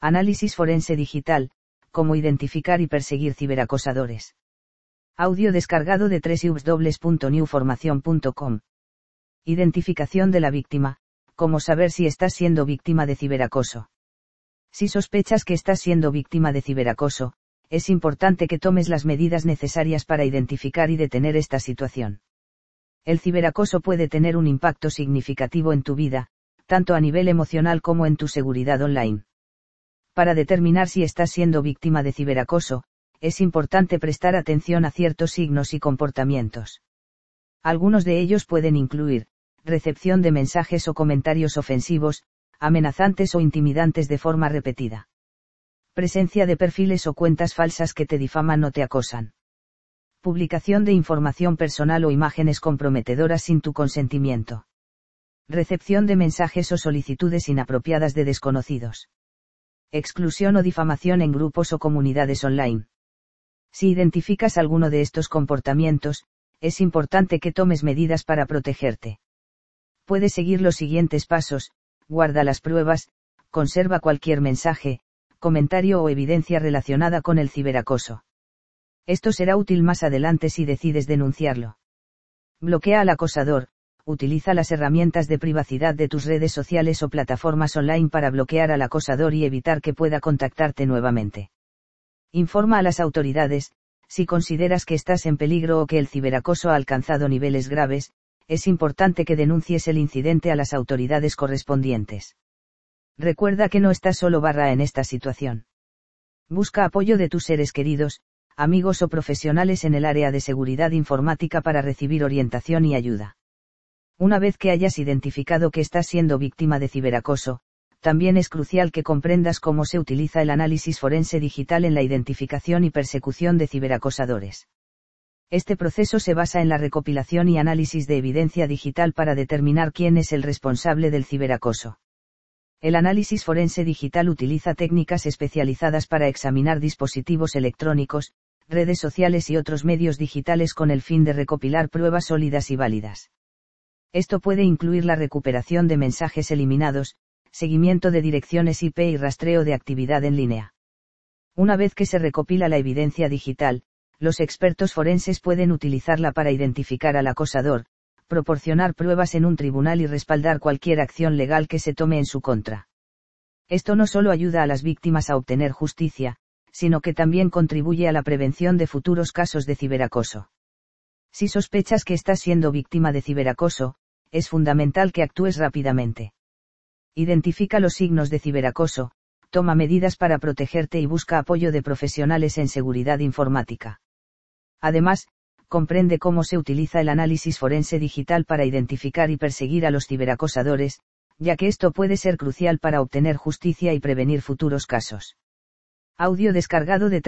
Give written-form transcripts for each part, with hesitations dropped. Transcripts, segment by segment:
Análisis forense digital, cómo identificar y perseguir ciberacosadores. Audio descargado de www.newformacion.com. Identificación de la víctima, cómo saber si estás siendo víctima de ciberacoso. Si sospechas que estás siendo víctima de ciberacoso, es importante que tomes las medidas necesarias para identificar y detener esta situación. El ciberacoso puede tener un impacto significativo en tu vida, tanto a nivel emocional como en tu seguridad online. Para determinar si estás siendo víctima de ciberacoso, es importante prestar atención a ciertos signos y comportamientos. Algunos de ellos pueden incluir recepción de mensajes o comentarios ofensivos, amenazantes o intimidantes de forma repetida. Presencia de perfiles o cuentas falsas que te difaman o te acosan. Publicación de información personal o imágenes comprometedoras sin tu consentimiento. Recepción de mensajes o solicitudes inapropiadas de desconocidos. Exclusión o difamación en grupos o comunidades online. Si identificas alguno de estos comportamientos, es importante que tomes medidas para protegerte. Puedes seguir los siguientes pasos: guarda las pruebas, conserva cualquier mensaje, comentario o evidencia relacionada con el ciberacoso. Esto será útil más adelante si decides denunciarlo. Bloquea al acosador. Utiliza las herramientas de privacidad de tus redes sociales o plataformas online para bloquear al acosador y evitar que pueda contactarte nuevamente. Informa a las autoridades. Si consideras que estás en peligro o que el ciberacoso ha alcanzado niveles graves, es importante que denuncies el incidente a las autoridades correspondientes. Recuerda que no estás solo en esta situación. Busca apoyo de tus seres queridos, amigos o profesionales en el área de seguridad informática para recibir orientación y ayuda. Una vez que hayas identificado que estás siendo víctima de ciberacoso, también es crucial que comprendas cómo se utiliza el análisis forense digital en la identificación y persecución de ciberacosadores. Este proceso se basa en la recopilación y análisis de evidencia digital para determinar quién es el responsable del ciberacoso. El análisis forense digital utiliza técnicas especializadas para examinar dispositivos electrónicos, redes sociales y otros medios digitales con el fin de recopilar pruebas sólidas y válidas. Esto puede incluir la recuperación de mensajes eliminados, seguimiento de direcciones IP y rastreo de actividad en línea. Una vez que se recopila la evidencia digital, los expertos forenses pueden utilizarla para identificar al acosador, proporcionar pruebas en un tribunal y respaldar cualquier acción legal que se tome en su contra. Esto no solo ayuda a las víctimas a obtener justicia, sino que también contribuye a la prevención de futuros casos de ciberacoso. Si sospechas que estás siendo víctima de ciberacoso, es fundamental que actúes rápidamente. Identifica los signos de ciberacoso, toma medidas para protegerte y busca apoyo de profesionales en seguridad informática. Además, comprende cómo se utiliza el análisis forense digital para identificar y perseguir a los ciberacosadores, ya que esto puede ser crucial para obtener justicia y prevenir futuros casos. Audio descargado de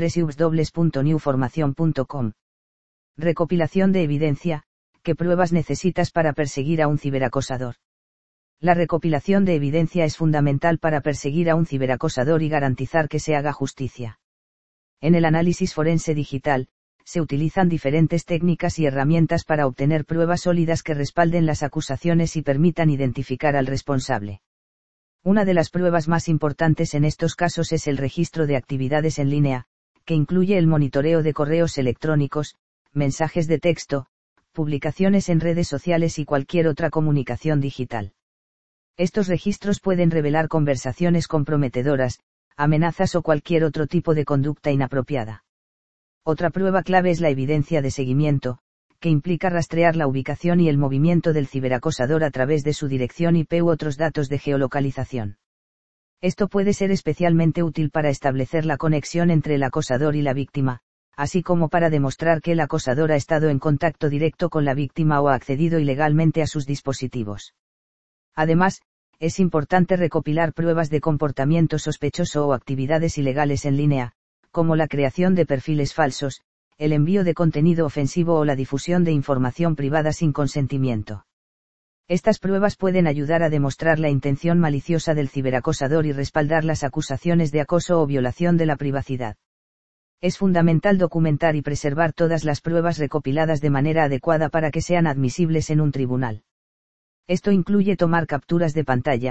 www.newformacion.com. Recopilación de evidencia. ¿Qué pruebas necesitas para perseguir a un ciberacosador? La recopilación de evidencia es fundamental para perseguir a un ciberacosador y garantizar que se haga justicia. En el análisis forense digital, se utilizan diferentes técnicas y herramientas para obtener pruebas sólidas que respalden las acusaciones y permitan identificar al responsable. Una de las pruebas más importantes en estos casos es el registro de actividades en línea, que incluye el monitoreo de correos electrónicos, mensajes de texto, publicaciones en redes sociales y cualquier otra comunicación digital. Estos registros pueden revelar conversaciones comprometedoras, amenazas o cualquier otro tipo de conducta inapropiada. Otra prueba clave es la evidencia de seguimiento, que implica rastrear la ubicación y el movimiento del ciberacosador a través de su dirección IP u otros datos de geolocalización. Esto puede ser especialmente útil para establecer la conexión entre el acosador y la víctima, así como para demostrar que el acosador ha estado en contacto directo con la víctima o ha accedido ilegalmente a sus dispositivos. Además, es importante recopilar pruebas de comportamiento sospechoso o actividades ilegales en línea, como la creación de perfiles falsos, el envío de contenido ofensivo o la difusión de información privada sin consentimiento. Estas pruebas pueden ayudar a demostrar la intención maliciosa del ciberacosador y respaldar las acusaciones de acoso o violación de la privacidad. Es fundamental documentar y preservar todas las pruebas recopiladas de manera adecuada para que sean admisibles en un tribunal. Esto incluye tomar capturas de pantalla,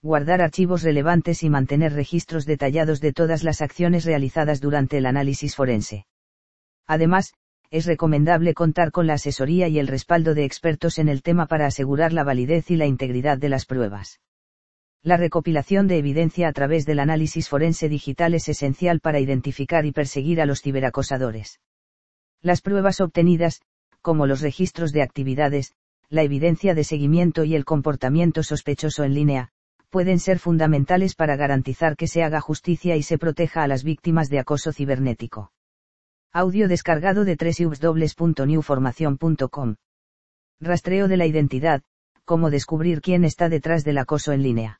guardar archivos relevantes y mantener registros detallados de todas las acciones realizadas durante el análisis forense. Además, es recomendable contar con la asesoría y el respaldo de expertos en el tema para asegurar la validez y la integridad de las pruebas. La recopilación de evidencia a través del análisis forense digital es esencial para identificar y perseguir a los ciberacosadores. Las pruebas obtenidas, como los registros de actividades, la evidencia de seguimiento y el comportamiento sospechoso en línea, pueden ser fundamentales para garantizar que se haga justicia y se proteja a las víctimas de acoso cibernético. Audio descargado de www.newformacion.com. Rastreo de la identidad, cómo descubrir quién está detrás del acoso en línea.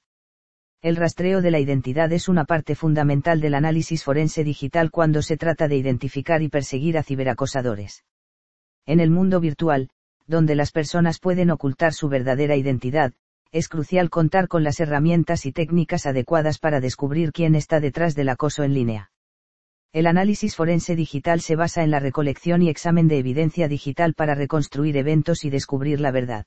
El rastreo de la identidad es una parte fundamental del análisis forense digital cuando se trata de identificar y perseguir a ciberacosadores. En el mundo virtual, donde las personas pueden ocultar su verdadera identidad, es crucial contar con las herramientas y técnicas adecuadas para descubrir quién está detrás del acoso en línea. El análisis forense digital se basa en la recolección y examen de evidencia digital para reconstruir eventos y descubrir la verdad.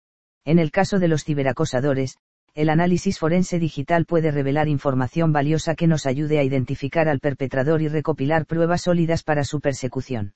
En el caso de los ciberacosadores, el análisis forense digital puede revelar información valiosa que nos ayude a identificar al perpetrador y recopilar pruebas sólidas para su persecución.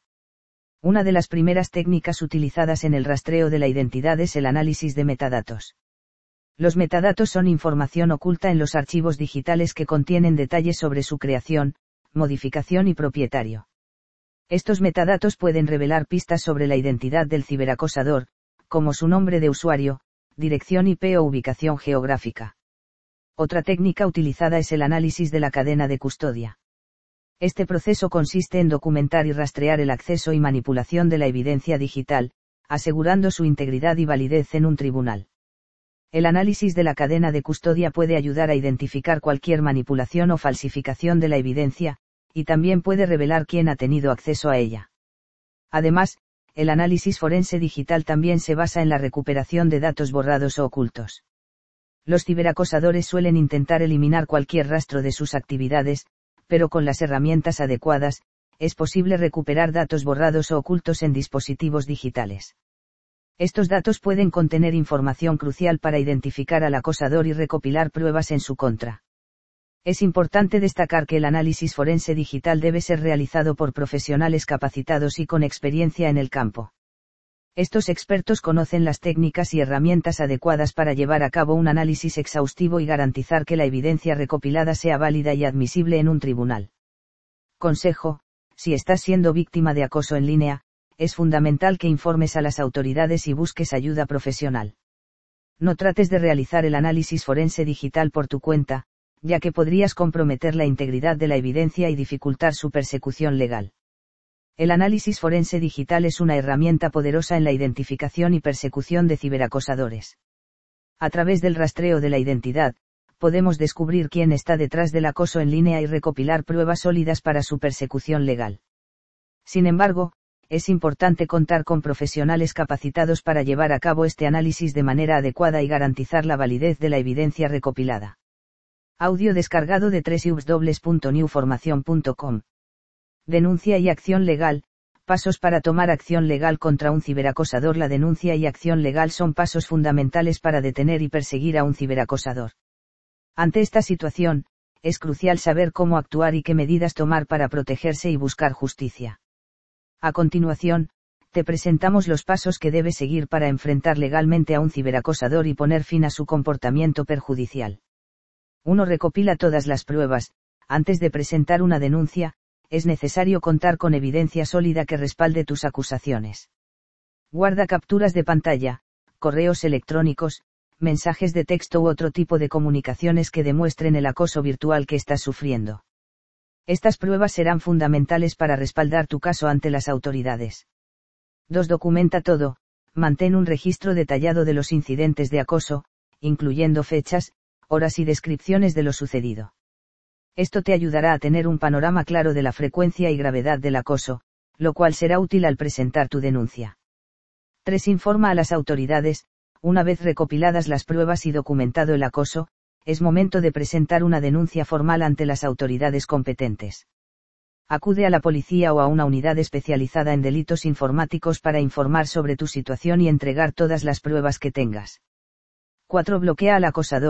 Una de las primeras técnicas utilizadas en el rastreo de la identidad es el análisis de metadatos. Los metadatos son información oculta en los archivos digitales que contienen detalles sobre su creación, modificación y propietario. Estos metadatos pueden revelar pistas sobre la identidad del ciberacosador, como su nombre de usuario, dirección IP o ubicación geográfica. Otra técnica utilizada es el análisis de la cadena de custodia. Este proceso consiste en documentar y rastrear el acceso y manipulación de la evidencia digital, asegurando su integridad y validez en un tribunal. El análisis de la cadena de custodia puede ayudar a identificar cualquier manipulación o falsificación de la evidencia, y también puede revelar quién ha tenido acceso a ella. Además, el análisis forense digital también se basa en la recuperación de datos borrados o ocultos. Los ciberacosadores suelen intentar eliminar cualquier rastro de sus actividades, pero con las herramientas adecuadas, es posible recuperar datos borrados o ocultos en dispositivos digitales. Estos datos pueden contener información crucial para identificar al acosador y recopilar pruebas en su contra. Es importante destacar que el análisis forense digital debe ser realizado por profesionales capacitados y con experiencia en el campo. Estos expertos conocen las técnicas y herramientas adecuadas para llevar a cabo un análisis exhaustivo y garantizar que la evidencia recopilada sea válida y admisible en un tribunal. Consejo: si estás siendo víctima de acoso en línea, es fundamental que informes a las autoridades y busques ayuda profesional. No trates de realizar el análisis forense digital por tu cuenta, ya que podrías comprometer la integridad de la evidencia y dificultar su persecución legal. El análisis forense digital es una herramienta poderosa en la identificación y persecución de ciberacosadores. A través del rastreo de la identidad, podemos descubrir quién está detrás del acoso en línea y recopilar pruebas sólidas para su persecución legal. Sin embargo, es importante contar con profesionales capacitados para llevar a cabo este análisis de manera adecuada y garantizar la validez de la evidencia recopilada. Audio descargado de www.newformacion.com. Denuncia y acción legal. Pasos para tomar acción legal contra un ciberacosador. La denuncia y acción legal son pasos fundamentales para detener y perseguir a un ciberacosador. Ante esta situación, es crucial saber cómo actuar y qué medidas tomar para protegerse y buscar justicia. A continuación, te presentamos los pasos que debes seguir para enfrentar legalmente a un ciberacosador y poner fin a su comportamiento perjudicial. 1. Recopila todas las pruebas. Antes de presentar una denuncia, es necesario contar con evidencia sólida que respalde tus acusaciones. Guarda capturas de pantalla, correos electrónicos, mensajes de texto u otro tipo de comunicaciones que demuestren el acoso virtual que estás sufriendo. Estas pruebas serán fundamentales para respaldar tu caso ante las autoridades. 2. Documenta todo. Mantén un registro detallado de los incidentes de acoso, incluyendo fechas, horas y descripciones de lo sucedido. Esto te ayudará a tener un panorama claro de la frecuencia y gravedad del acoso, lo cual será útil al presentar tu denuncia. 3. Informa a las autoridades. Una vez recopiladas las pruebas y documentado el acoso, es momento de presentar una denuncia formal ante las autoridades competentes. Acude a la policía o a una unidad especializada en delitos informáticos para informar sobre tu situación y entregar todas las pruebas que tengas. 4. Bloquea al acosador.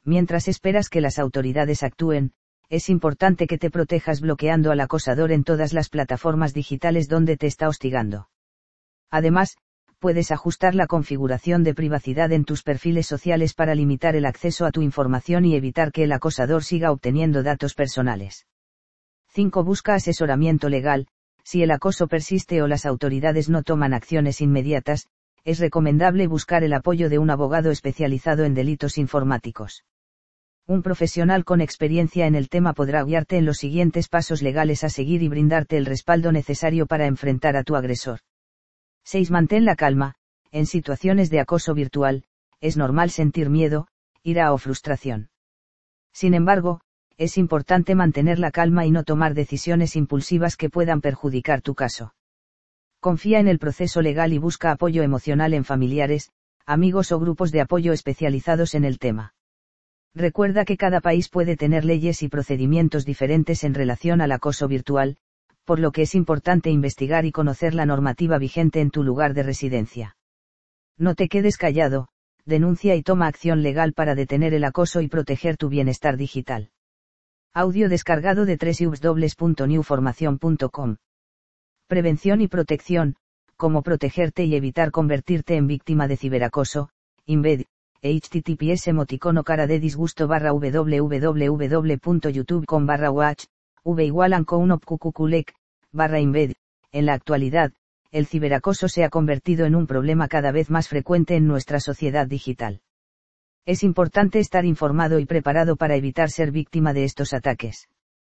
mientras esperas que las autoridades actúen, es importante que te protejas bloqueando al acosador en todas las plataformas digitales donde te está hostigando. Además, puedes ajustar la configuración de privacidad en tus perfiles sociales para limitar el acceso a tu información y evitar que el acosador siga obteniendo datos personales. 5. Busca asesoramiento legal. Si el acoso persiste o las autoridades no toman acciones inmediatas, es recomendable buscar el apoyo de un abogado especializado en delitos informáticos. Un profesional con experiencia en el tema podrá guiarte en los siguientes pasos legales a seguir y brindarte el respaldo necesario para enfrentar a tu agresor. 6. Mantén la calma. En situaciones de acoso virtual, es normal sentir miedo, ira o frustración. Sin embargo, es importante mantener la calma y no tomar decisiones impulsivas que puedan perjudicar tu caso. Confía en el proceso legal y busca apoyo emocional en familiares, amigos o grupos de apoyo especializados en el tema. Recuerda que cada país puede tener leyes y procedimientos diferentes en relación al acoso virtual, por lo que es importante investigar y conocer la normativa vigente en tu lugar de residencia. No te quedes callado, denuncia y toma acción legal para detener el acoso y proteger tu bienestar digital. Audio descargado de www.newformacion.com. Prevención y protección, cómo protegerte y evitar convertirte en víctima de ciberacoso, INVED, https cara de disgusto www.youtube.com/watch, v=anco1pqqlec, /INVED. En la actualidad, el ciberacoso se ha convertido en un problema cada vez más frecuente en nuestra sociedad digital. Es importante estar informado y preparado para evitar ser víctima de estos ataques.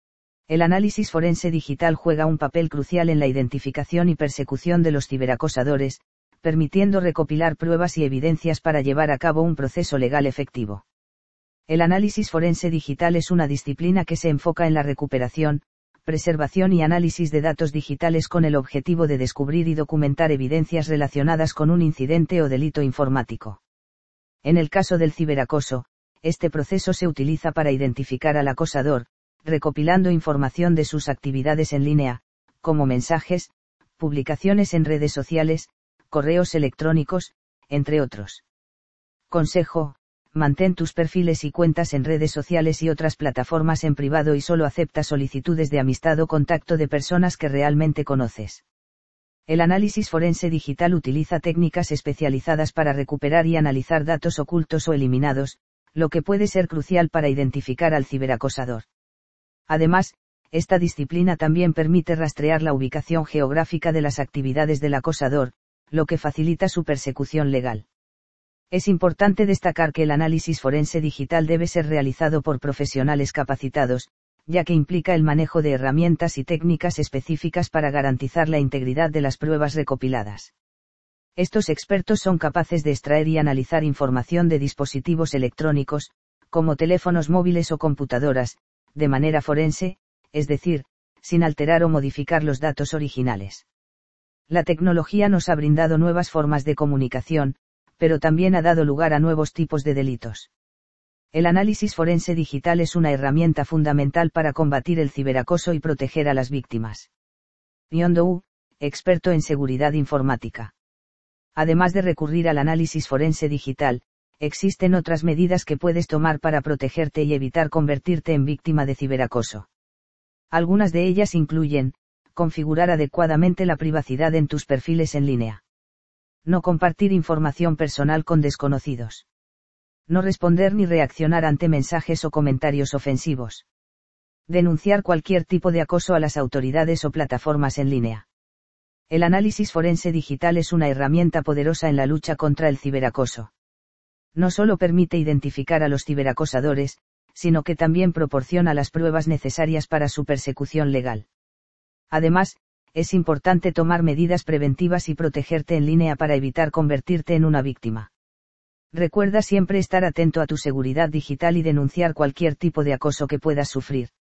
El análisis forense digital juega un papel crucial en la identificación y persecución de los ciberacosadores, permitiendo recopilar pruebas y evidencias para llevar a cabo un proceso legal efectivo. El análisis forense digital es una disciplina que se enfoca en la recuperación, preservación y análisis de datos digitales con el objetivo de descubrir y documentar evidencias relacionadas con un incidente o delito informático. En el caso del ciberacoso, este proceso se utiliza para identificar al acosador, recopilando información de sus actividades en línea, como mensajes, publicaciones en redes sociales, correos electrónicos, entre otros. Consejo: mantén tus perfiles y cuentas en redes sociales y otras plataformas en privado y solo acepta solicitudes de amistad o contacto de personas que realmente conoces. El análisis forense digital utiliza técnicas especializadas para recuperar y analizar datos ocultos o eliminados, lo que puede ser crucial para identificar al ciberacosador. Además, esta disciplina también permite rastrear la ubicación geográfica de las actividades del acosador, lo que facilita su persecución legal. Es importante destacar que el análisis forense digital debe ser realizado por profesionales capacitados, ya que implica el manejo de herramientas y técnicas específicas para garantizar la integridad de las pruebas recopiladas. Estos expertos son capaces de extraer y analizar información de dispositivos electrónicos, como teléfonos móviles o computadoras, de manera forense, es decir, sin alterar o modificar los datos originales. La tecnología nos ha brindado nuevas formas de comunicación, pero también ha dado lugar a nuevos tipos de delitos. El análisis forense digital es una herramienta fundamental para combatir el ciberacoso y proteger a las víctimas. Yondou, experto en seguridad informática. Además de recurrir al análisis forense digital, existen otras medidas que puedes tomar para protegerte y evitar convertirte en víctima de ciberacoso. Algunas de ellas incluyen: configurar adecuadamente la privacidad en tus perfiles en línea. No compartir información personal con desconocidos. No responder ni reaccionar ante mensajes o comentarios ofensivos. Denunciar cualquier tipo de acoso a las autoridades o plataformas en línea. El análisis forense digital es una herramienta poderosa en la lucha contra el ciberacoso. No solo permite identificar a los ciberacosadores, sino que también proporciona las pruebas necesarias para su persecución legal. Además, es importante tomar medidas preventivas y protegerte en línea para evitar convertirte en una víctima. Recuerda siempre estar atento a tu seguridad digital y denunciar cualquier tipo de acoso que puedas sufrir.